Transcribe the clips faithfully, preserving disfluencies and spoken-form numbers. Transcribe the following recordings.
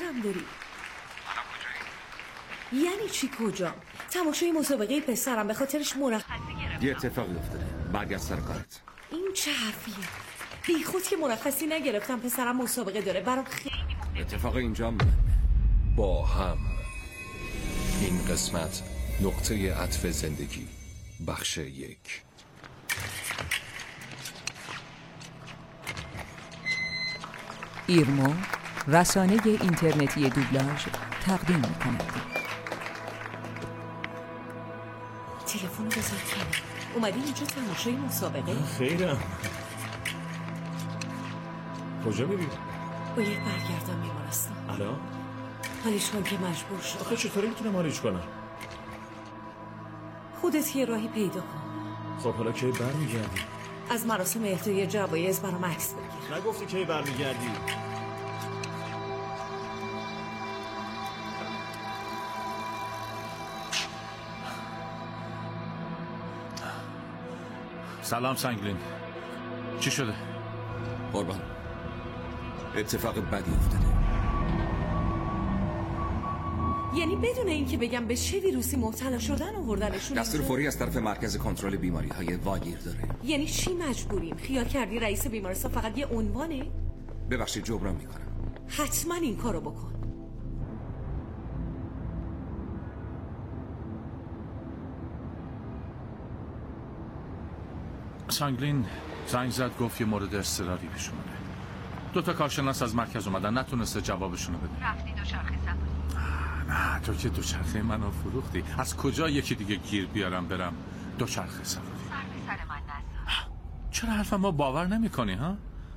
هم داری؟ یعنی چی کجا؟ تماشای مسابقه پسرم به خاطرش مرخصی گرفتم. یه اتفاقی افتاده. برگرد سر کارت. این چه حرفیه؟ بی خود که مرخصی نگرفتم، پسرم مسابقه داره، برام خیلی مهمه. اتفاق اینجا مهمه. با هم این قسمت نقطه عطف زندگی بخش یک. ایرما رسانه اینترنتی دوبلاژ تقدیم می‌کند. تلفن بزن کنم. اومدی اینجا تماشای مسابقه؟ خیرم. کجا میری؟ باید برگردم بیمارستان. الان؟ حالیش کن که مجبور شد. آخه چطوری میتونم حالیش کنم؟ خودت یه راهی پیدا کن. خب حالا کی برمیگردی؟ از مراسم اهدای جوایز برام عکس بگیر. نگفتی کی برمیگردی؟ سلام سنگلین. چی شده؟ قربان اتفاق بدی افتاده. یعنی بدون اینکه بگم به چه ویروسی مبتلا شدن آوردنشون؟ دستور فوری از طرف مرکز کنترل بیماری های واگیر داره. یعنی چی مجبوریم؟ خیال کردی رئیس بیمارستان فقط یه عنوانه؟ ببخشید جبران میکنم. حتما این کارو بکن. سنگلین زنگ زد گفت یه مورد اضطراری پیش اومده. دو تا کارشناس از مرکز اومدن، نتونسته جوابشونو بده. رفتی دوچرخه سواری؟ نه تو که دوچرخه منو فروختی. از کجا یکی دیگه گیر بیارم برم دوچرخه سواری؟ سر به سر من نزن. چرا حرف ما باور نمی‌کنی ها؟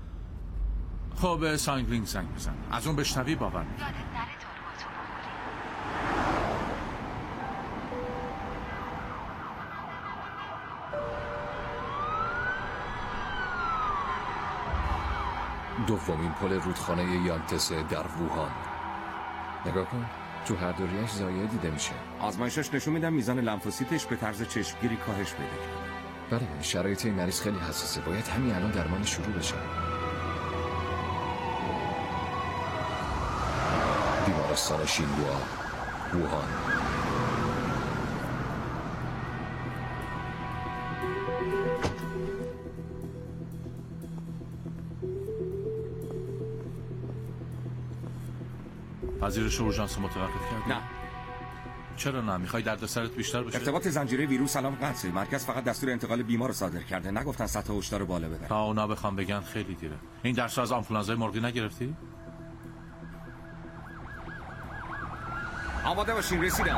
خب سنگلین زنگ بزن، از اون بشنوی باور می‌کنی. یادت نره ترمزو بخوری. دومین پل رودخانه یانگتسه در ووهان. نگاه کن، تو هر دو ریش زایه دیده میشه. آزمایشش نشون میدن میزان لمفوسیتش به طرز چشمگیری کاهش پیدا کرده. بله، شرایط این مریض خیلی حساسه، باید همین الان درمان شروع بشه. بیمارستان شینوا، ووهان. پذیرش اورژانس متوقف کردی؟ نه. چرا نه؟ میخوای دردسرت بیشتر بشه؟ ارتباط زنجیره ویروس الان قطعه. مرکز فقط دستور انتقال بیمار رو صادر کرده، نگفتن سطح هشدار رو بالا ببرن. تا اونا بخوام بگن خیلی دیره. این درس از آنفولانزای مرغی نگرفتی؟ آماده باشین، رسیدن.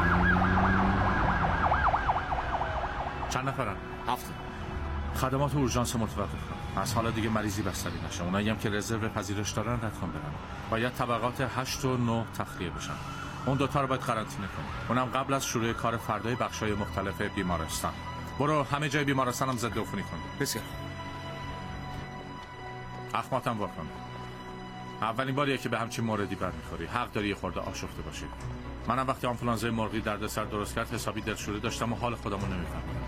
چند نفرن؟ هفت. خدمات اورژانس متوقف کن. از حالا دیگه مریضی بستری نشه. اونایی هم که رزرو پذیرش دارن رد کن برن. باید طبقات هشت و نه تخلیه بشن. اون دوتا رو باید قرنطینه کنی. اونم قبل از شروع کار فردای بخشای مختلف بیمارستان. برو همه جای بیمارستان هم ضد عفونی کن. بسیار. اخماتم وا کن. اولین باریه که به همچین موردی برمیخوری. حق داری یه خورده آشفته باشی. منم وقتی آنفولانزای مرغی دردسر درست کرد حسابی دلشوره داشتم و حال خودمو نمیفهمیدم.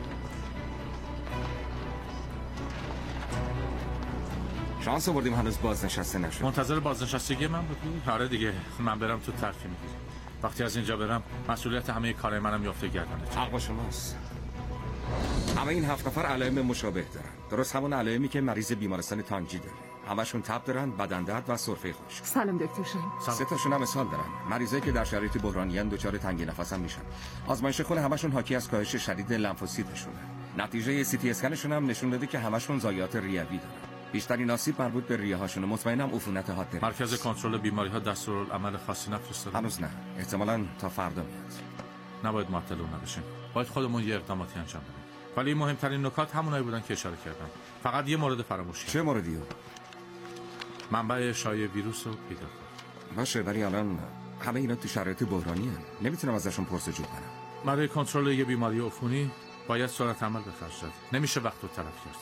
شانس آوردیم هنوز بازنشسته نشد. منتظر بازنشستگی من بودی؟ آره دیگه، من برم تو ترفی میگیری. وقتی از اینجا برم مسئولیت همه کارهای منم میفته گردنت. حق با شماست. همه این هفت نفر علائم مشابه دارن. درست همون علائمی که مریض بیمارستان تانجی داره. همشون تب دارن، بدن درد و سرفه خشک. سلام دکتر شاهین. سه تاشون هم اسهال دارن. مریضایی که در شرایط بحرانیان دچار تنگی نفس هم میشن. آزمایش خون همشون حاکی از کاهش شدید لمفوسیتشونه. نتیجه سی تی اسکنشون هم نشون داده که همشون ضایعات ریوی دارن. بیشترین آسیب مربوط به ریه هاشونه. مطمئنم عفونت حاد داره. مرکز کنترل بیماری ها دستورالعمل خاصی نفرستاده؟ هنوز نه. احتمالاً تا فردا میاد. نباید معطل اون نباشیم. باید خودمون یه اقداماتی انجام بدیم. ولی مهمترین نکات همونایی بودن که اشاره کردم. فقط یه مورد فراموش کردم. چه موردی؟ منبع شایع ویروس رو پیدا کن. باشه، ولی الان همه اینا تو شرایط بحرانی هن. نمیتونم ازشون پرسجو کنم. برای کنترل یه بیماری عفونی باید سرعت عمل به خرج داد. نمیشه وقت رو تلف کرد.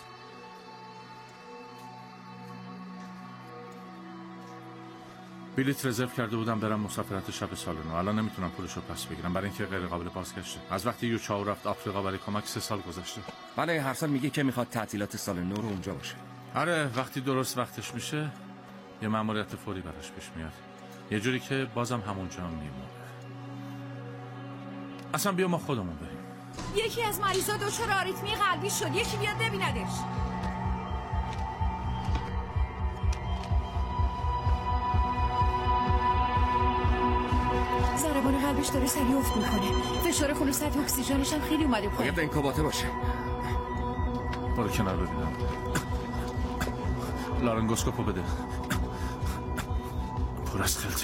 بلیط رزرو کرده بودم برم مسافرت شب سال نو. الان نمیتونم پولشو پس بگیرم برای اینکه غیر قابل بازگشته. از وقتی یوچاو رفت آفریقا برای کمک سه سال گذشته. بله، هر سال میگه که میخواد تعطیلات سال نو رو اونجا باشه. آره، وقتی درست وقتش میشه یه مأموریت فوری براش پیش میاد. یه جوری که بازم همونجا هم میمونه. اصلا بیا ما خودمون بریم. یکی از مریضا دچار آریتمی قلبی شد. یکی بیاد ببیندش. ضربان قلبش داره سریع افت میکنه. فشار خون و سطح اکسیژنش هم خیلی اومده پایین. باید انکاباته باشه. برو کنار ببینم. لارنگوسکوپو بده. پر از خلطه.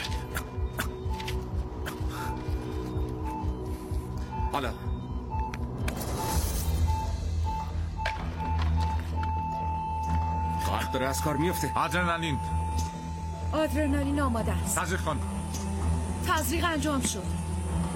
حالا قلب داره از کار میفته. آدرنالین آدرنالین آماده است. تزریق کن. تزریق انجام شد.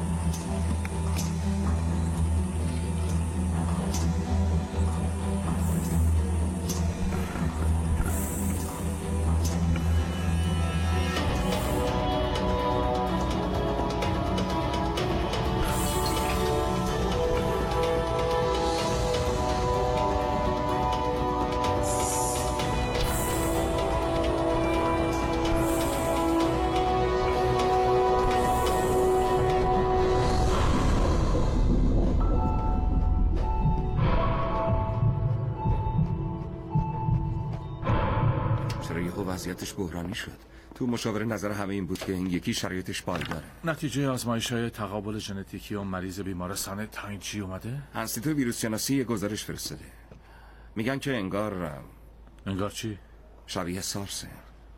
وضعیتش بحرانی شد. تو مشاوره نظر همه این بود که این یکی شرایطش پایداره. نتیجه آزمایش‌های تقابل ژنتیکی اون مریض بیمارستان تاینچی اومده؟ انستیتو ویروس شناسی یه گزارش فرستاده. میگن که انگار انگار چی؟ شبیه سارسه.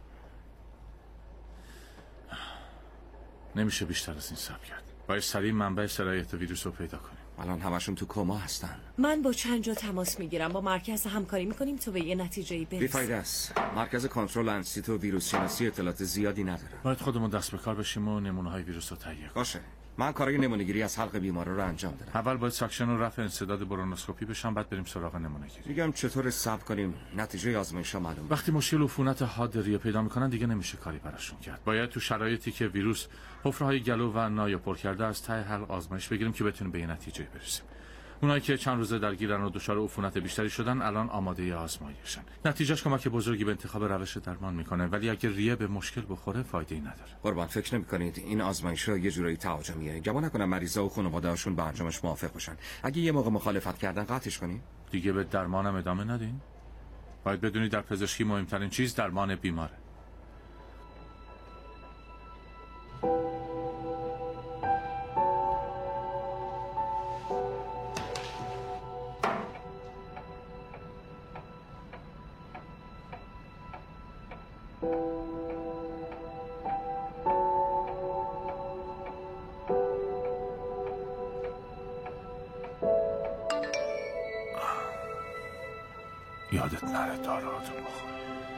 نمیشه بیشتر از این صبر کرد. باید سریع منبع سرایت ویروس رو پیدا کنیم. الان همشون تو کما هستن. من با چند جا تماس میگیرم، با مرکز همکاری میکنیم تا به یه نتیجه‌ای برسیم. بیفایده است. مرکز کنترل انستیتو ویروس شناسی اطلاعات زیادی نداره. باید خودمون دست به کار بشیم و نمونه‌های ویروس رو تهیه کنیم. باشه. من کارای نمونه‌گیری از حلق بیمارا رو انجام دادم. اول باید ساکشن و رفع انسداد برونوسکوپی بشم، بعد بریم سراغ نمونه‌گیری. میگم چطور صبر کنیم نتیجه آزمایش‌ها معلوم. وقتی مشکل عفونت حاد ریه پیدا میکنن دیگه نمیشه کاری براشون کرد. باید تو شرایطی که ویروس حفره‌های گلو و نایو پر کرده از ته حلق آزمایش بگیریم که بتونیم به یه نتیجه برسیم. اونایی که چند روزه درگیرن و دچار عفونت بیشتری شدن الان آماده آزمایشن. نتیجهش کمک بزرگی به انتخاب روش درمان میکنه، ولی اگه ریه به مشکل بخوره فایده‌ای نداره. قربان فکر نمی‌کنید این آزمایش‌ها یه جورایی تهاجمیه؟ گمان نکنم مریضا و خانواده‌هاشون با انجامش موافق باشن. اگه یه موقع مخالفت کردن قطعش کنیم؟ دیگه به درمانم ادامه ندین. باید بدونی در پزشکی مهمترین چیز درمان بیماره. یادت نره داراتو بخوری.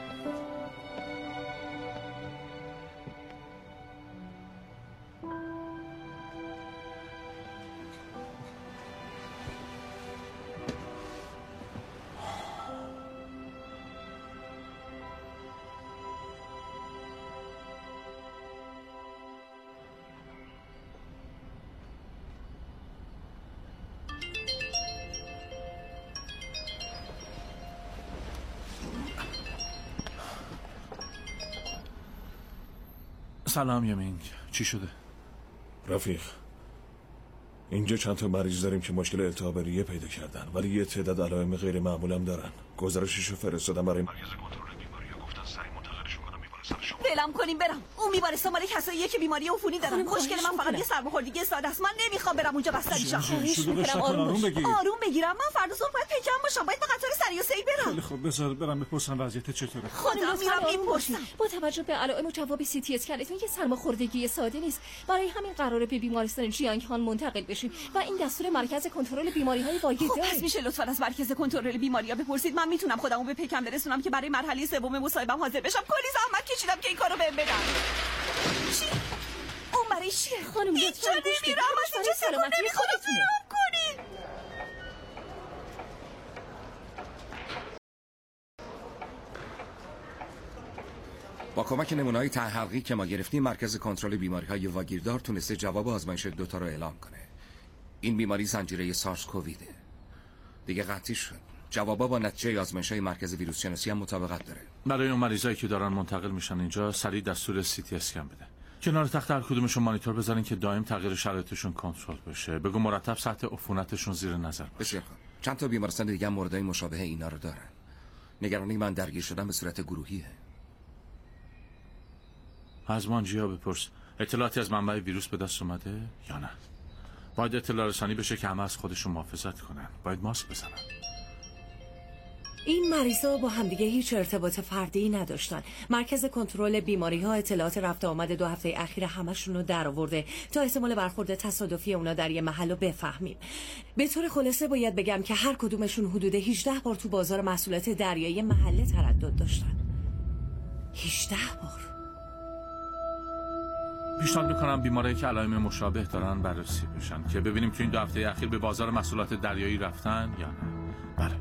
سلام یمینگ، چی شده؟ رفیق، اینجا چند تا مریض داریم که مشکل التهاب ریه پیدا کردن، ولی یه تعداد علائم غیر معمول هم دارن. گزارششو فرستادم برای مرکز کنترل بیماری‌ها، گفتن سریع منتقلشون کنم بیمارستان. ولم کنیم برم. اون بیمارستان مال کساییه که بیماری عفونی دارن. مشکل من فقط یه سرماخوردگی ساده است. من نمیخوام برم اونجا بستری شم. آروم بگیر. آروم بگیرم. من فردا صبح باید پیکم باشم. باید به قطار سریع و سری برم. خیلی خوب، بذار برم بپرسم وضعیت چطوره. خودم میرم میپرسم. با توجه به علائم و جواب سی تی اسکنتون که سرماخوردگی ساده نیست، برای همین قراره به بیمارستان جیانگ هان منتقل بشیم و این دستور مرکز کنترل بیماری‌های واگیر داره. پس میشه لطفاً از مرکز کنترل بیماری‌ها بپرسید. من میتونم خودمو به پیکم برسونم که برای مرحله سوم مصاحبه‌ام حاضر بشم. کلی زحمت کشیدم که این کارو بهم بدن. چی؟ اون برای چیه؟ خانم هیچ جا نمیرم. از اینجا سلامت نمیخوام برم کنید. با کمک نمونه‌های ته حلقی که ما گرفتیم، مرکز کنترل بیماری‌های واگیردار تونسته جواب آزمایش دوتا رو اعلام کنه. این بیماری زنجیره سارس کوویده. دیگه قطعی شد. جوابا با نتیجه آزمایش‌های مرکز ویروس شناسی هم مطابقت داره. برای اون مریضایی که دارن منتقل میشن اینجا سریع دستور سی تی اسکن بده. کنار تخت هر کدومشون مانیتور بذارین که دائم تغییر شرایطشون کنترل بشه. بگو مرتب سطح عفونتشون زیر نظر باشه. بسیار خوب. چند تا بیمارستان دیگه هم موردای مشابه اینا رو دارن. نگرانی من درگیر شدن به صورت گروهیه. از مانجیا بپرس اطلاعاتی از منبع ویروس به دست اومده یا نه. باید اطلاع رسانی بشه که همه از خودشون محافظت کنن. باید ماسک بزنن. این مریضا با همدیگه هیچ ارتباط فردی نداشتن. مرکز کنترل بیماری ها اطلاعات رفت آمد دو هفته اخیر همشون رو در آورده تا احتمال برخورد تصادفی اونا در یه محل رو بفهمیم. به طور خلاصه باید بگم که هر کدومشون حدود هجده بار تو بازار محصولات دریایی محله تردد داشتن. هجده بار. پیشنهاد میکنم بیمارایی که علائم مشابه دارن بررسی بشن که ببینیم تو این دو هفته اخیر به بازار محصولات دریایی رفتن یا نه. بله.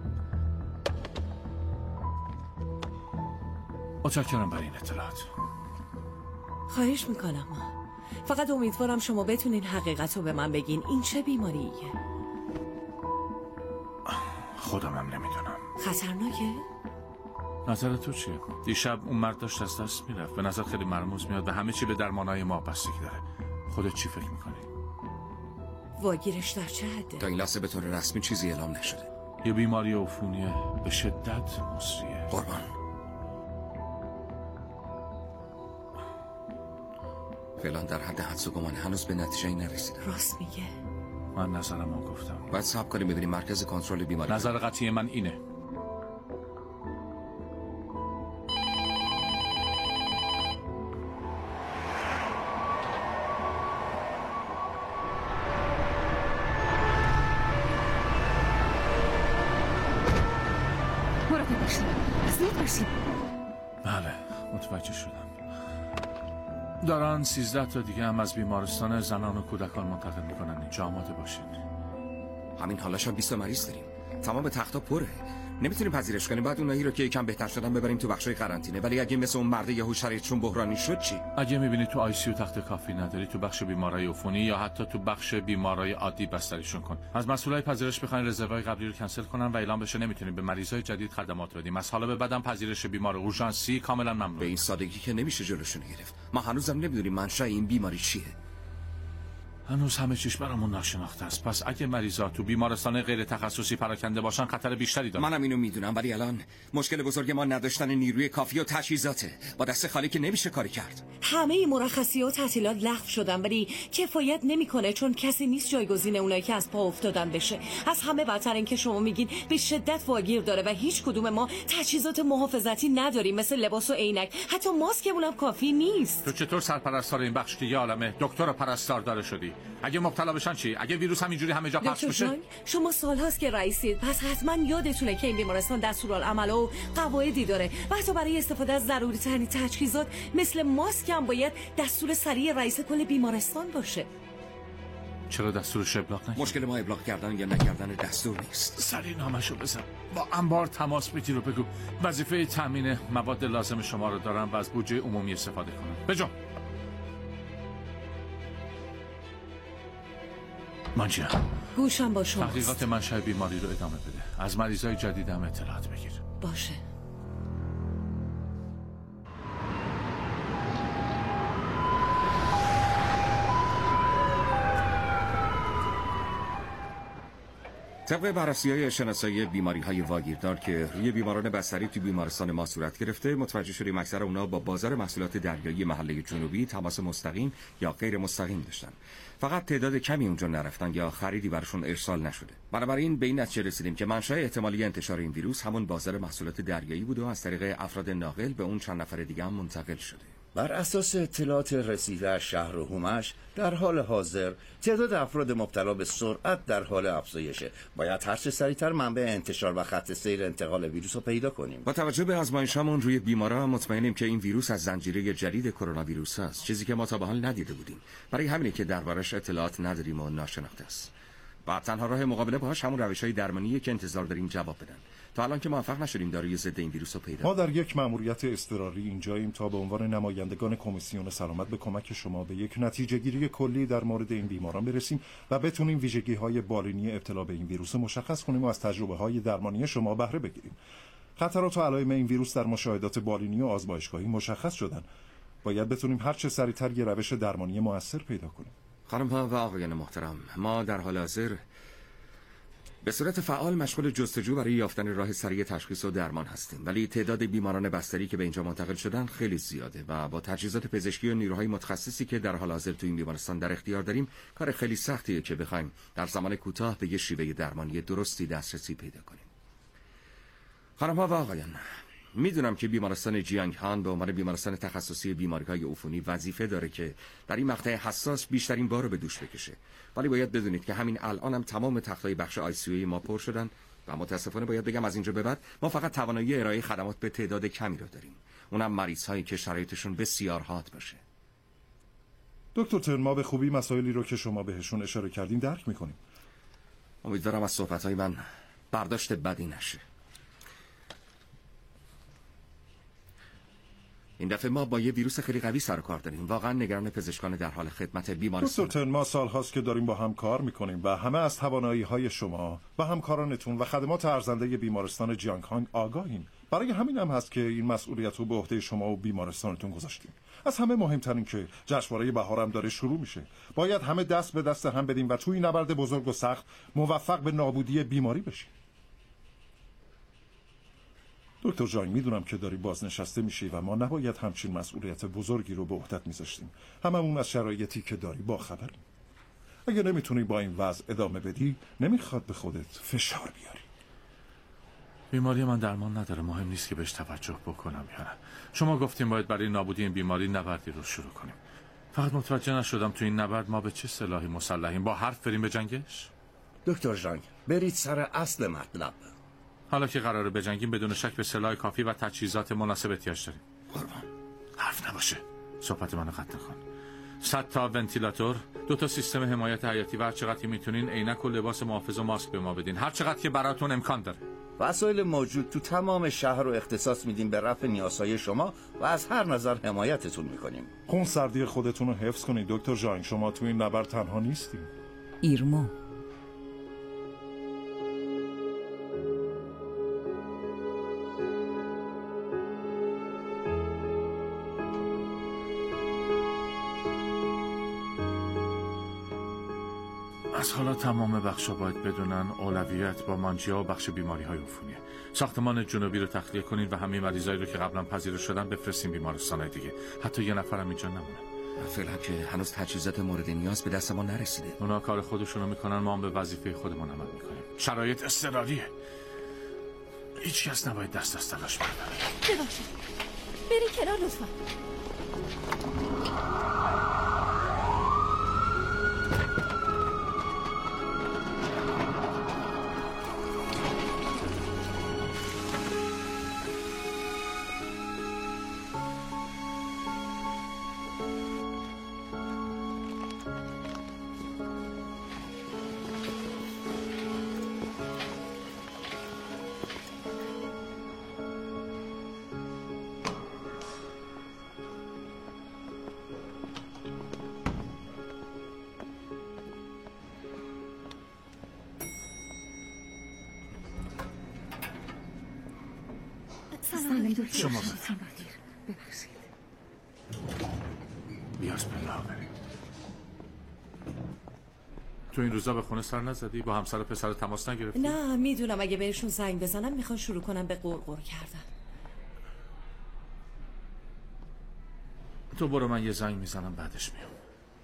متشکرم برای این اطلاعات. خواهش میکنم. فقط امیدوارم شما بتونین حقیقت رو به من بگین. این چه بیماریه؟ خودم هم نمیدونم. خطرناکه؟ نظر تو چیه؟ دیشب اون مرد داشت از دست میرفت. به نظر خیلی مرموز میاد و همه چی به درمانای ما بستگی داره. خودت چی فکر میکنی؟ واگیرش در چه حده؟ تا این لحظه به طور رسمی چیزی اعلام نشده. یه بیماری عفونیه به شدت مصریه. قربان. فعلا در حد حدس و گمان هنوز به نتیجه نرسیدم. راست میگه. من نظرم رو گفتم. باید صبر کنیم ببینیم مرکز کنترل بیماری. نظر قطعی من اینه. مراقب باشید. زود باشید. بله متوجه شدم. دارن سیزده تا دیگه هم از بیمارستان زنان و کودکان منتقل میکنن. اینجا آماده باشید. همین حالاش هم بیست مریض داریم. تمام تختا پره. نمیتونیم پذیرش کنیم. بعد اونایی رو که یکم بهتر شدن ببریم تو بخشای قرنطینه. ولی اگه مثل اون مرد یهو شرایطشون بحرانی شد چی؟ اگه میبینی تو آی سی یو تخت کافی نداری، تو بخش بیمارای عفونی یا حتی تو بخش بیمارای عادی بستریشون کن. از مسئولای پذیرش بخواین رزروهای قبلی رو کنسل کنن و اعلام بشه نمیتونیم به مریضای جدید خدمات بدیم. از حالا به بعدم پذیرش بیمار اورژانسی کاملا ممنوع. به این سادگی که نمیشه جلوشون گرفت. ما هنوزم نمیدونیم منشأ این بیماری چیه. هنوز همه چیش برامون ناشناخته است. پس اگه مریضا تو بیمارستان غیر تخصصی پراکنده باشن خطر بیشتری دارن. منم اینو میدونم ولی الان مشکل بزرگ ما نداشتن نیروی کافی و تجهیزاته. با دست خالی که نمیشه کاری کرد. همه مرخصی و تعطیلات لغو شدن ولی کفایت نمیکنه چون کسی نیست جایگزین اونایی که از پا افتادن بشه. از همه بدتر این که شما میگین به شدت واگیر داره و هیچ کدوم ما تجهیزات محافظتی نداریم مثل لباس و عینک. حتی ماسکمون هم کافی نیست. تو چطور سرپرستار این بخش که یه عالمه دکتر و پرستار داره شدی؟ اگه مبتلا بشن چی؟ اگه ویروس همینجوری همه جا پخش بشه؟ شما سال هاست که رئیسید پس حتما یادتونه که این بیمارستان دستورالعمل و قواعدی داره و حتی برای استفاده از ضروری ترین تجهیزات مثل ماسک هم باید دستور سریع رئیس کل بیمارستان باشه. چرا دستورش ابلاغ نکرد؟ مشکل ما ابلاغ کردن یا نکردن دستور نیست. سریع نامشو بزن. با انبار تماس بگیر و بگو وظیفه تامین مواد لازم شما رو دارن و از بودجه عمومی استفاده کنن. بجا مانجیا گوشم با شما. تحقیقات منشأ بیماری رو ادامه بده. از مریضای جدید هم اطلاعات بگیر. باشه. طبق بررسی‌های شناسایی بیماری‌های واگیردار که روی بیماران بستری تو بیمارستان ما صورت گرفته، متوجه شدیم اکثر اونا با بازار محصولات دریایی محله جنوبی تماس مستقیم یا غیر مستقیم داشتن. فقط تعداد کمی اونجا نرفتن یا خریدی براشون ارسال نشده. بنابراین به این نتیجه رسیدیم که منشأ احتمالی انتشار این ویروس همون بازار محصولات دریایی بوده و از طریق افراد ناقل به اون چند نفر دیگه هم منتقل شده. بر اساس اطلاعات رسیده از شهر و هومش در حال حاضر تعداد افراد مبتلا به سرعت در حال افزایشه. باید هر چه سریعتر منبع انتشار و خط سیر انتقال ویروس رو پیدا کنیم. با توجه به آزمایشامون روی بیمارا مطمئنیم که این ویروس از زنجیره جدید کرونا ویروس است، چیزی که ما تا به حال ندیده بودیم. برای همینه که دربارش اطلاعات نداریم و ناشناخته است. بعد تنها راه مقابله باهاش همون روش‌های درمانیه که انتظار داریم جواب بدن. تا الان که موفق نشدیم داروی ضد این ویروس رو پیدا. ما در یک مأموریت اضطراری اینجاییم تا به عنوان نمایندگان کمیسیون سلامت به کمک شما به یک نتیجه گیری کلی در مورد این بیماران برسیم و بتونیم ویژگی‌های بالینی ابتلا به این ویروس مشخص کنیم و از تجربه‌های درمانی شما بهره بگیریم. خطرات و علائم این ویروس در مشاهدات بالینی و آزمایشگاهی مشخص شدن. باید بتونیم هر چه سریعتر یه روش درمانی موثر پیدا کنیم. خانم ها و آقایان محترم، ما در حال حاضر به صورت فعال مشغول جستجو برای یافتن راه سریع تشخیص و درمان هستیم، ولی تعداد بیماران بستری که به اینجا منتقل شدن خیلی زیاده و با تجهیزات پزشکی و نیروهای متخصصی که در حال حاضر تو این بیمارستان در اختیار داریم کار خیلی سختیه که بخوایم در زمان کوتاه به یه شیوه درمانی درستی دسترسی پیدا کنیم. خانم ها و آقایان، میدونم که بیمارستان جیانگ هان به عنوان بیمارستان تخصصی بیماری‌های عفونی وظیفه داره که در این مقطع حساس بیشترین بار رو به دوش بکشه، ولی باید بدونید که همین الان هم تمام تختای بخش آی سی یو ما پر شدن و متاسفانه باید بگم از اینجا به بعد ما فقط توانایی ارائه خدمات به تعداد کمی رو داریم، اونم مریض‌هایی که شرایطشون بسیار حاد باشه. دکتر ترن، ما به خوبی مسائلی رو که شما بهشون اشاره کردین درک می‌کنیم. امیدوارم از صحبت‌های من برداشت بدی نشه. این دفعه ما با یه ویروس خیلی قوی سر و کار داریم. واقعا نگران پزشکان در حال خدمت بیمارستان. دکتر ترن، ما سال هاست که داریم با هم کار میکنیم و همه از توانایی‌های شما و همکارانتون و خدمات ارزنده بیمارستان جیانگ هانگ آگاهیم. برای همین هم هست که این مسئولیت رو به عهده شما و بیمارستانتون گذاشتیم. از همه مهمترین که جشنواره بهار هم داره شروع میشه. باید همه دست به دست هم بدیم و توی این نبرد بزرگ و سخت موفق به نابودی بیماری بشیم. دکتر جان، میدونم که داری بازنشسته میشی و ما نباید همچین مسئولیت بزرگی رو به عهدت میذاشتیم. هممون از شرایطی که داری با خبریم. اگه نمیتونی با این وضع ادامه بدی، نمیخواد به خودت فشار بیاری. بیماری من درمان نداره، مهم نیست که بهش توجه بکنم یا نه. شما گفتیم باید برای نابودی این بیماری نبردی رو شروع کنیم. فقط متوجه نشدم تو این نبرد ما به چه سلاحی مسلحیم؟ با حرف بریم به جنگش؟ دکتر جانگ، برید سر اصل مطلب. حالا که قراره بجنگیم بدون شک به سلاح کافی و تجهیزات مناسب احتیاج داریم. قربان حرف نباشه، صحبت منو قطع نکن. صد تا ونتیلاتور، دو تا سیستم حمایت حیاتی و هر چقدر که میتونین عینک و لباس محافظ و ماسک به ما بدین، هر چقدر که براتون امکان داره. وسایل موجود تو تمام شهر رو اختصاص میدیم به رفع نیازهای شما و از هر نظر حمایتتون میکنیم. خون سردی خودتون رو حفظ کنید دکتر جان، شما تو این نبرد تنها نیستید. ایرما از حالا تمام بخشا باید بدونن اولویت با مانجیا و بخش بیماری های عفونیه. ساختمان جنوبی رو تخلیه کنین و همه مریضایی رو که قبلا پذیرش شدن بفرستین بیمارستان‌های دیگه. حتی یه نفرم اینجا نمونه. فعلا که هنوز تجهیزات مورد نیاز به دست ما نرسیده. اونا کار خودشونو میکنن، ما هم به وظیفه خودمون عمل میکنیم. شرایط اضطراریه. هیچ کس نباید دست از تلاش برداره. ببخشید. برین کنار لطفا. شما ببخشید. بیاز بلا بریم. تو این روزا به خونه سر نزدی؟ با همسر و پسر تماس نگرفتی؟ نه، میدونم اگه بهشون زنگ بزنم میخوان شروع کنم به قرقر کردن. تو برو، من یه زنگ میزنم بعدش میام.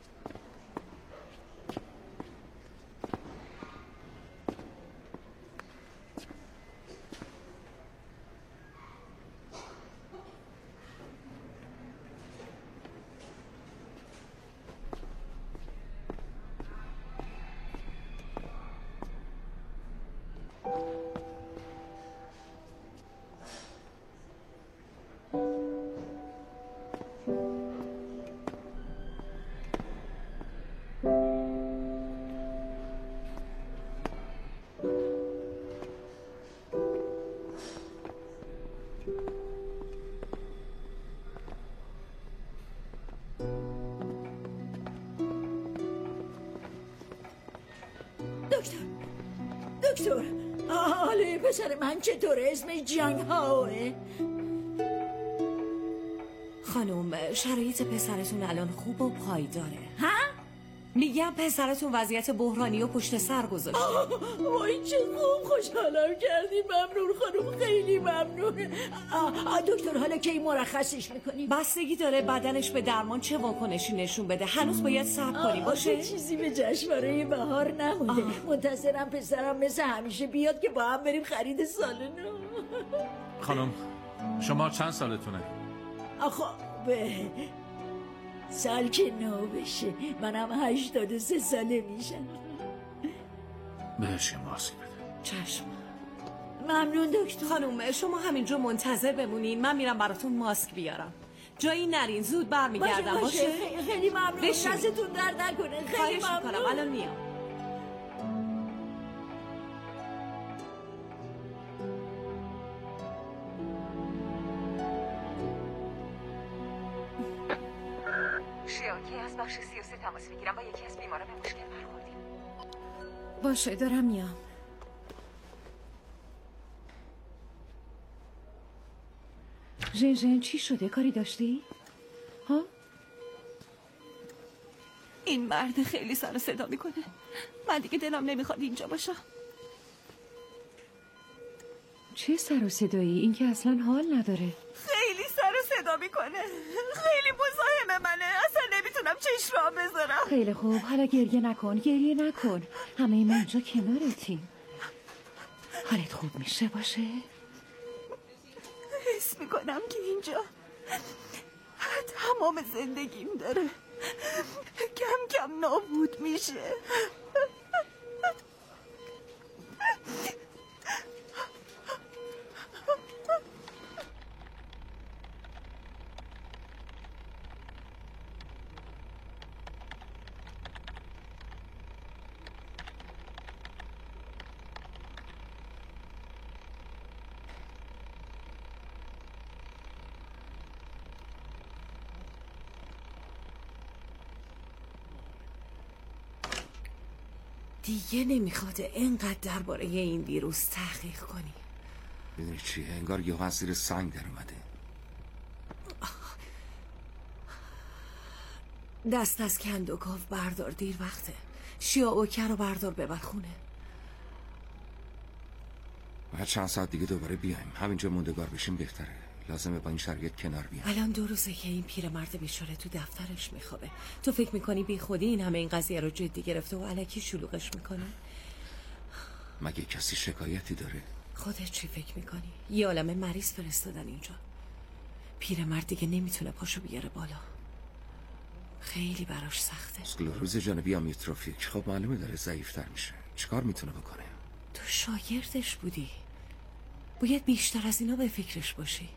دکتر دکتر حاله پسر من چطوره؟ اسم جیانگ هاوه؟ خانم شرایط پسرتون الان خوب و پایداره. ها؟ میگم پسرتون وضعیت بحرانی و پشت سر گذاشته. وای چه خوب، خوشحالم کردی. ممنون خانم، خیلی ممنون. آه آه دکتر حالا کی مرخصش میکنیم؟ بستگی داره بدنش به درمان چه واکنشی نشون بده. هنوز باید صبر کنی باشه. چیزی به جشنواره بهار نمونده. منتظرم پسرم مثل همیشه بیاد که با هم بریم خرید سال نو. خانم شما چند سالتونه؟ آخه به سال که نو بشه منم هشتاد و سه ساله میشم. بهش یه ماسک بده. چشم. ممنون دکتر. خانم شما همینجا منتظر بمونین، من میرم براتون ماسک بیارم. جایی نرین، زود برمیگردم. باشه, باشه. خیلی, خیلی ممنون. دستتون درد نکنه. خیلی ممنون. میکنم الان میام. شیاکی از بخش سی و سه تماس میگیرم، با یکی از بیمارا به مشکل برخوردیم. باشه دارم میام. ژن ژن چی شده؟ کاری داشتی؟ ها؟ این مرد خیلی سر و صدا میکنه. من دیگه دلم نمیخواد اینجا باشم. چه سر و صدایی؟ این که اصلا حال نداره. خیلی سر و صدا میکنه، خیلی مزاحم منه، اصلا نمیتونم چشم را بذارم. خیلی خوب، حالا گریه نکن، گریه نکن. همه ما اینجا کنارتیم. حالت خوب میشه باشه؟ حس میکنم که اینجا تمام زندگیم داره کم کم نابود میشه. دیگه نمیخواد اینقدر درباره این ویروس تحقیق کنی. میدونی چیه؟ انگار یه از زیر سنگ در اومده. دست از کندوکاو بردار، دیر وقته. شیا اوکه رو بردار ببر خونه. باید چند ساعت دیگه دوباره بیایم. همینجا موندگار بشیم بهتره. لازمه با این شرایط کنار بیایم. الان دو روزه که این پیرمرد بیچاره تو دفترش میخوابه. تو فکر میکنی بی خودی این همه این قضیه رو جدی گرفته و الکی شلوغش میکنه؟ مگه کسی شکایتی داره؟ خودت چی فکر میکنی؟ یه عالمه مریض فرستادن اینجا. پیرمرد دیگه نمیتونه پاشو بیاره بالا. خیلی براش سخته. اسکلروز جانبی آمیوتروفیک. خب معلومه داره ضعیف‌تر میشه. چیکار میتونه بکنه؟ تو شاگردش بودی. باید بیشتر از اینا به فکرش باشی.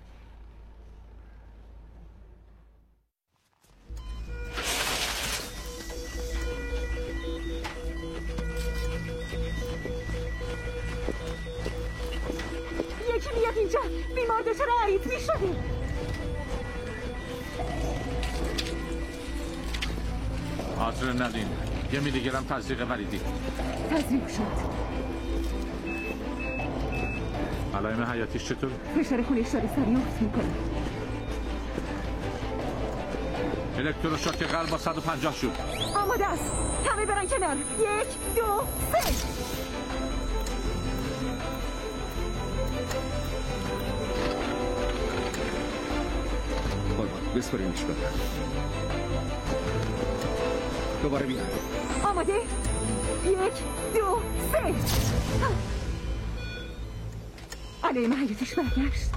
یکی میاد اینجا، بیمار دچار آیتمی شده. آدرنالین، یه میلی گرم تزریق وریدی. تزریق شد. علائم حیاتیش چطور؟ فشار خونش داره سریع افت میکنه. الکتروشوک قلب با صد و پنجاه شد. آماده است. همه برن کنار. یک، دو، سه. قربان بسپرینش بدن. دوباره بیان. آماده؟ یک، دو، سه. علائم حیاتیش برگشت.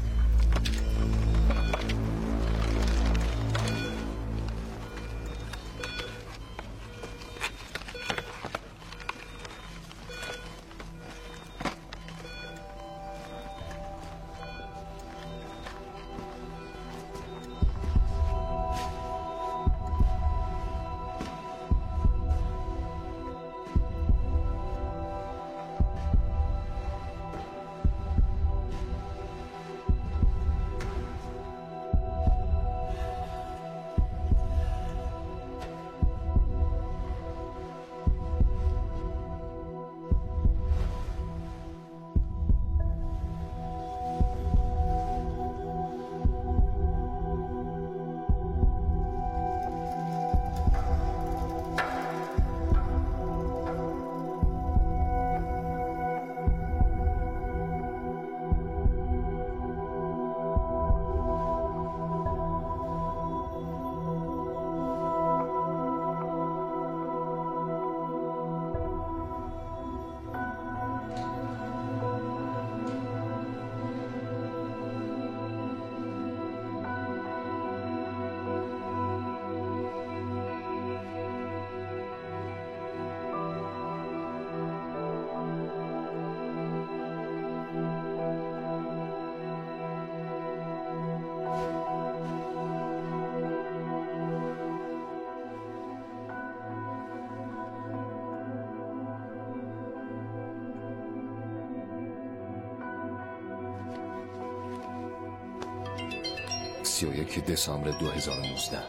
سی و یک دسامبر دو هزار و نوزده.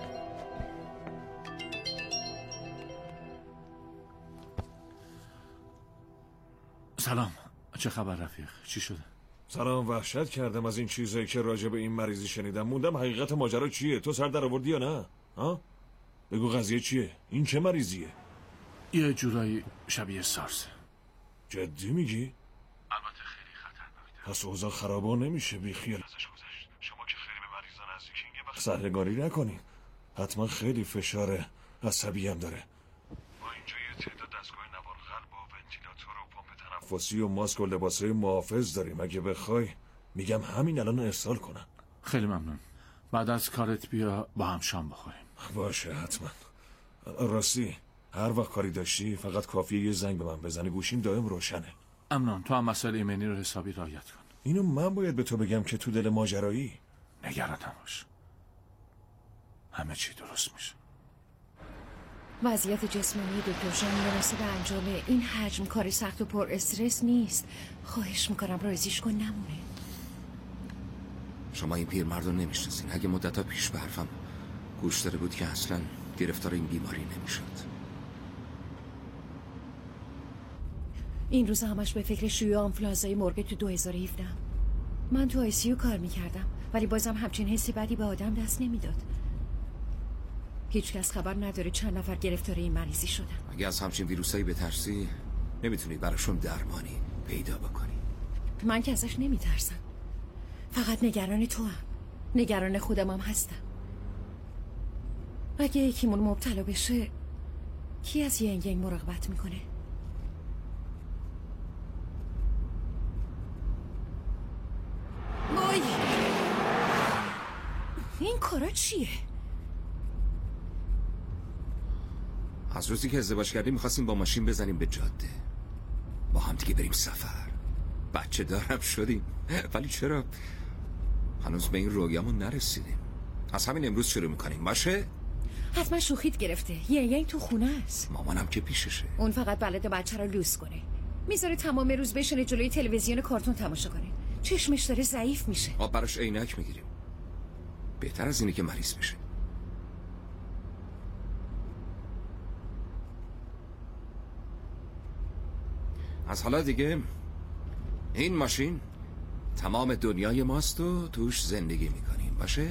سلام، چه خبر رفیق؟ چی شده؟ سلام، وحشت کردم از این چیزایی که راجع به این مریضی شنیدم. موندم حقیقت ماجرا چیه؟ تو سر در آوردی یا نه؟ ها؟ بگو قضیه چیه؟ این چه مریضیه؟ یه جورایی شبیه سارس. جدی میگی؟ البته خیلی خطرناکه. پس اوضاع خرابا نمیشه، بی خیال ازش گذشت. شما که خیلی به مریضا نزدیکین، یه وقت سرنگاری نکنین. حتما خیلی فشار عصبی هم داره. با اینجا یه تعداد دستگاه نوار قلب و ونتیلاتور و پمپ تنفسی و ماسک و لباسای محافظ داریم. اگه بخوای میگم همین الان ارسال کنم. خیلی ممنون. بعد از کارت بیا با هم شام بخوریم. باشه حتما. راستی هر وقت کاری داشتی فقط کافیه یه زنگ به من بزنی، گوشیم دائم روشنه. ممنون. تو هم مسائل ایمنی رو حسابی رعایت کن. اینو من باید به تو بگم که تو دل ماجرایی؟ نگران نباش، همه چی درست میشه. وضعیت جسمانی دکتر جان مناسب انجام این حجم کار سخت و پر استرس نیست. خواهش میکنم رایزیش کن نمونه. شما این پیرمرد رو نمیشناسین. اگه مدت‌ها پیش به حرفم گوش داره بود که اصلا گرفتار این بیماری نمیشد. این روز همش به فکر شیوع آنفلوانزای مرغ تو دو هزار و هفده. من تو آی سی یو کار میکردم ولی بازم همچین حسی بدی به آدم دست نمیداد. هیچ کس خبر نداره چند نفر گرفتار این مریضی شدن. اگه از همچین ویروسایی بترسی نمیتونی براشون درمانی پیدا بکنی. من که ازش نمیترسم، فقط نگران تو هم. نگران خودم هم هستم. اگه یکیمون مبتلا بشه کی از ینگ ینگ مراقبت میکنه؟ وای، این کارا چیه؟ از روزی که ازدواج کردیم میخواستیم با ماشین بزنیم به جاده، با هم دیگه بریم سفر، بچه دارم شدیم، ولی چرا هنوز به این رویامون نرسیدیم؟ از همین امروز شروع میکنیم. باشه؟ حتما شوخیت گرفته. ینگ ینگ تو خونه است. مامانم که پیششه. اون فقط بلده بچه رو لوس کنه. میذاره تمام روز بشینه جلوی تلویزیون کارتون تماشا کنه. چشمش داره ضعیف میشه. ما براش عینک میگیریم. بهتر از اینه که مریض بشه. از حالا دیگه این ماشین تمام دنیای ماست و توش زندگی میکنیم. باشه؟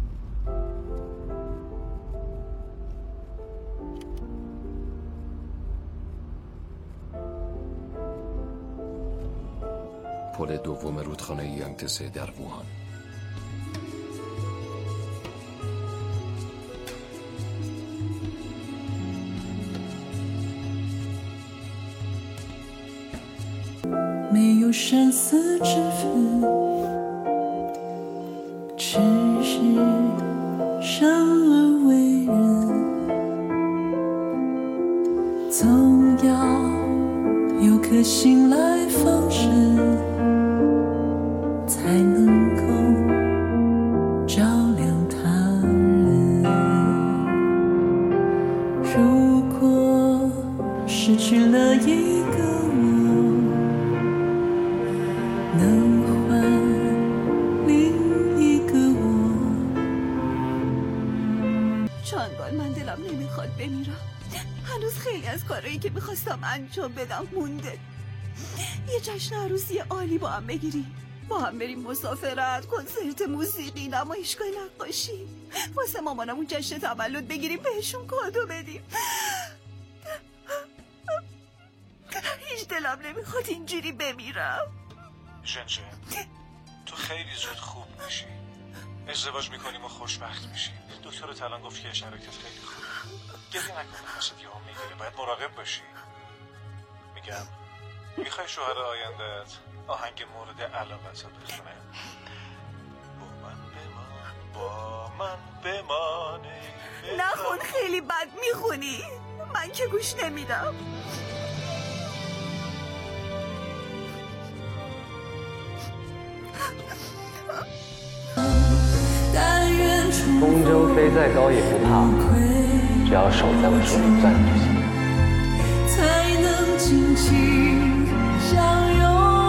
پل دوم رودخانه یانگتسه در ووهان. 没有生死之分，只是生而为人，总要有颗心来放生，才能够照亮他人。如果失去了一个我，能换另一个我。 چندان من دلم نمیخواد بمیرم. هنوز خیلی از کارهایی که میخواستم انجام بدم مونده. یه جشن عروسی عالی با هم بگیریم، با هم بریم مسافرت، کنسرت موسیقی، نمایشگاه نقاشی، واسه مامانمون جشن تولد بگیریم، بهشون کادو بدیم. هیچ دلم نمیخواد اینجوری بمیرم. ژنژن، تو خیلی زود خوب میشی. ازدواج میکنیم و خوشبخت میشیم. دکتر الان گفت که شرایطت خیلی خوبه. گریه نکن، نفست یهو میگیره، باید مراقب باشی. میگم میخوای شوهر آینده‌ات آهنگ مورد علاقت رو بخونه؟ با من بمان، با من بمان. نخون، خیلی بد میخونی. من که گوش نمیدم. 风筝飞再高也不怕，只要手在我手里攥就行。 才能紧紧相拥。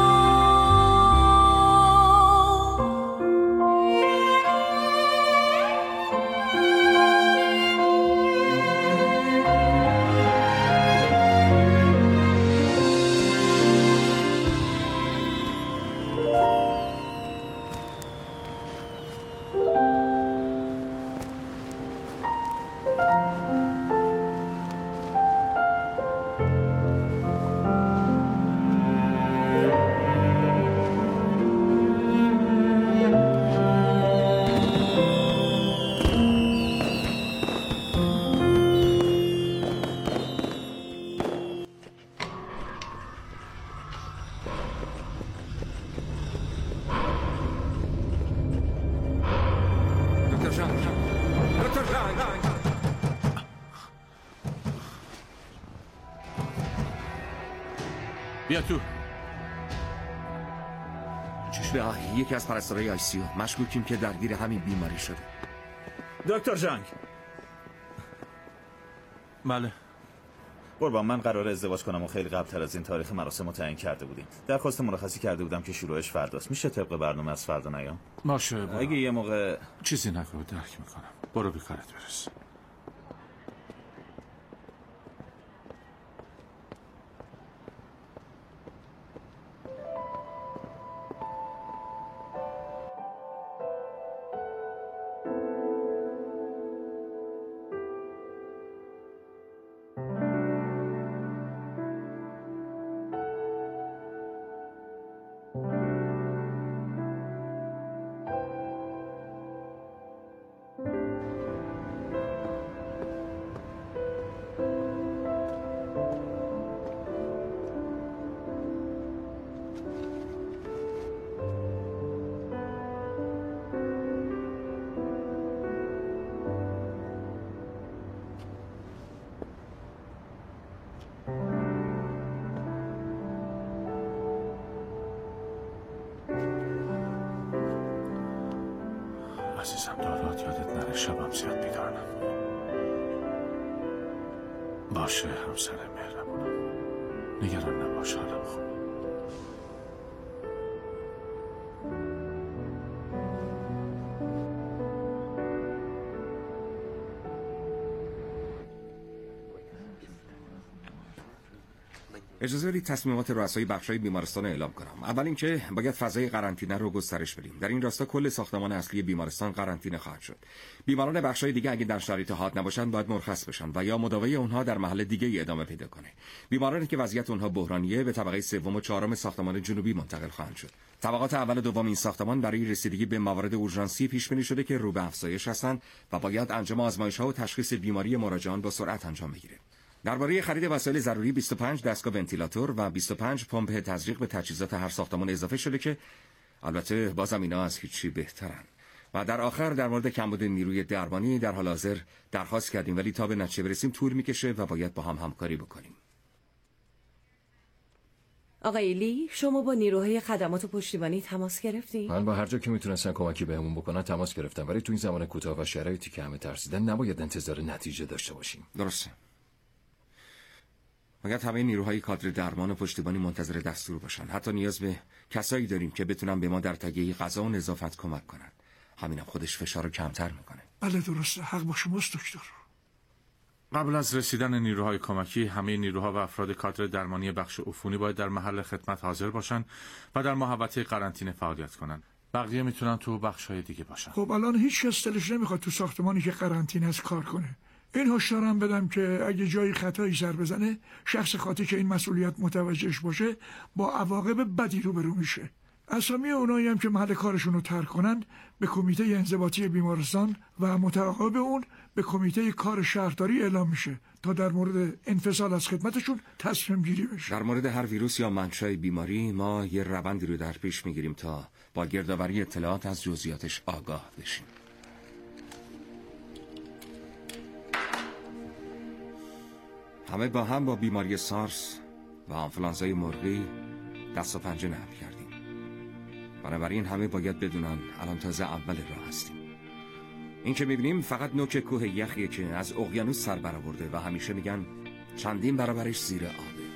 بیا تو. چشم یکی از پرستارای آی سی او مشکوکیم که درگیر همین بیماری شده. دکتر جنگ. بله قربان، من قرار ازدواج کنم و خیلی قبل تر از این تاریخ مراسم رو تعیین کرده بودیم. درخواست مرخصی کرده بودم که شروعش فرداست. میشه طبق برنامه از فردا نیام؟ باشه برو. اگه یه موقع چیزی نگو درک میکنم. برو به کارت برس. عزیزم دادات یادت نره شبم زیاد بیدار نمون. باشه همسر مهربونم، نگران نباش، حالم خوب. اجازه بدید تصمیمات رؤسای بخش‌های بیمارستان رو اعلام کنم. اول اینکه باید فضای قرنطینه رو گسترش بدیم. در این راستا کل ساختمان اصلی بیمارستان قرنطینه خواهد شد. بیماران بخش‌های دیگه اگه در شرایط حاد نباشن باید مرخص بشن و یا مداوای اونها در محل دیگه ادامه پیدا کنه. بیمارانی که وضعیت اونها بحرانیه به طبقه سوم و چهارم ساختمان جنوبی منتقل خواهند شد. طبقات اول و دوم این ساختمان برای رسیدگی به موارد اورژانسی پیش بینی شده که رو به افزایش هستند و باید انجام آزمایش‌ها و تشخیص بیماری مراجعان با سرعت انجام بگیره. درباره خرید وسایل ضروری بیست و پنج دستگاه ونتیلاتور و بیست و پنج پمپ تزریق به تجهیزات هر ساختمان اضافه شده که البته بازم اینا از هیچی بهترن. و در آخر در مورد کمبود نیروی درمانی در حال حاضر درخواست کردیم ولی تا به نتیجه برسیم طول میکشه و باید با هم همکاری بکنیم. آقای لی، شما با نیروهای خدمات و پشتیبانی تماس گرفتی؟ من با هر جا که میتونستن کمکی بهمون بکنن تماس گرفتم، ولی تو این زمان کوتاه و شرایطی که همه ترسیدن نباید انتظار نتیجه داشته باشیم. درسته. باید همه نیروهای کادر درمان و پشتیبانی منتظر دستور باشن. حتی نیاز به کسایی داریم که بتونن به ما در تهیه غذا و نظافت کمک کنن. همینم خودش فشار رو کمتر میکنه. بله درسته، حق با شماست دکتر. قبل از رسیدن نیروهای کمکی همه نیروها و افراد کادر درمانی بخش عفونی باید در محل خدمت حاضر باشن و در محوطه قرنطینه فعالیت کنن. بقیه میتونن تو بخش‌های دیگه باشن. خب الان هیچ کس دلش نمیخواد تو ساختمانی که قرنطینه است کار کنه. این هشدارم بدم که اگه جایی خطایی سر بزنه شخص خاطی که این مسئولیت متوجهش باشه با عواقب بدی روبرو میشه. اسامی اونایی هم که محل کارشون رو ترک کنن به کمیته انضباطی بیمارستان و متعاقب اون به کمیته کار شهرداری اعلام میشه تا در مورد انفصال از خدمتشون تصمیم گیری بشه. در مورد هر ویروس یا منشأ بیماری ما یه روندی رو در پیش میگیریم تا با گردآوری اطلاعات از جزئیاتش آگاه بشیم. همه با هم با بیماری سارس و آنفلانزای مرغی دست و پنجه نرم کردیم. بنابراین همه باید بدونن الان تازه اول راه هستیم. این که میبینیم فقط نوک کوه یخیه که از اقیانوس سر برآورده و همیشه میگن چندین برابرش زیر آبه.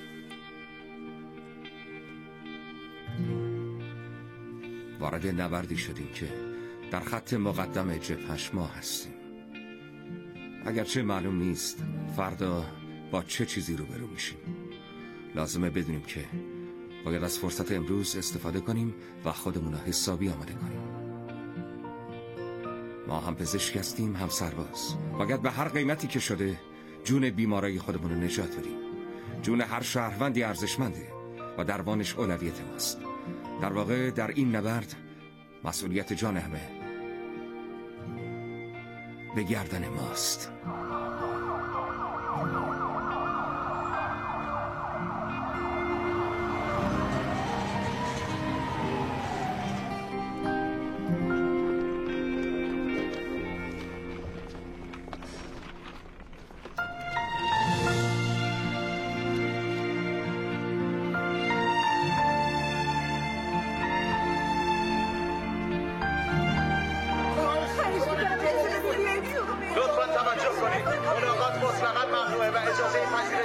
وارد نبردی شدیم که در خط مقدم جبهش ما هستیم. اگرچه معلوم نیست فردا با چه چیزی روبرو میشیم. لازمه بدونیم که باید از فرصت امروز استفاده کنیم و خودمون رو حسابی آماده کنیم. ما هم پزشک هستیم هم سرباز. باید به هر قیمتی که شده جون بیمارای خودمون رو نجات بدیم. جون هر شهروندی ارزشمنده و دربانش اولویت ماست. در واقع در این نبرد مسئولیت جان همه به گردن ماست.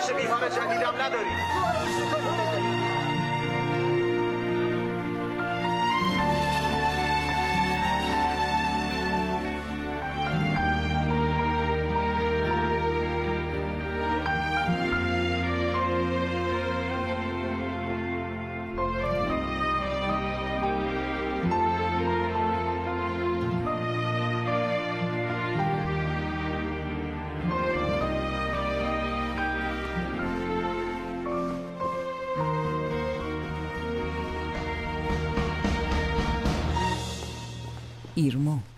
گزارش بیمار جدیدم نداری. ایرما